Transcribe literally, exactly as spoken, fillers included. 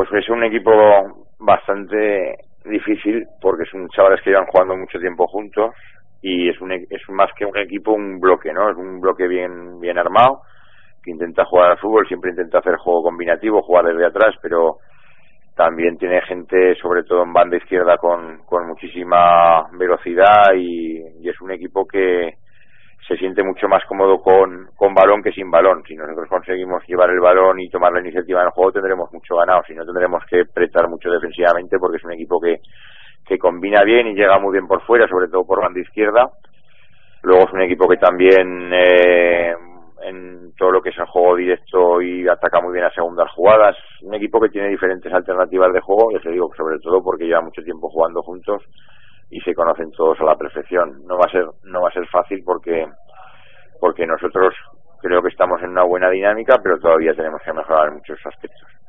es un equipo bastante difícil porque son chavales que llevan jugando mucho tiempo juntos y es un es más que un equipo, un bloque, ¿no? Es un bloque bien bien armado que intenta jugar al fútbol, siempre intenta hacer juego combinativo, jugar desde atrás, pero también tiene gente, sobre todo en banda izquierda, con, con muchísima velocidad y, y es un equipo que se siente mucho más cómodo con, con balón que sin balón. Si nosotros conseguimos llevar el balón y tomar la iniciativa en el juego, tendremos mucho ganado. Si no, tendremos que apretar mucho defensivamente porque es un equipo que, que combina bien y llega muy bien por fuera, sobre todo por banda izquierda. Luego es un equipo que también eh, en todo lo que es el juego directo y ataca muy bien a segundas jugadas. Un equipo que tiene diferentes alternativas de juego, ya te digo, sobre todo porque lleva mucho tiempo jugando juntos y se conocen todos a la perfección. No va a ser no va a ser fácil porque porque nosotros creo que estamos en una buena dinámica, pero todavía tenemos que mejorar en muchos aspectos.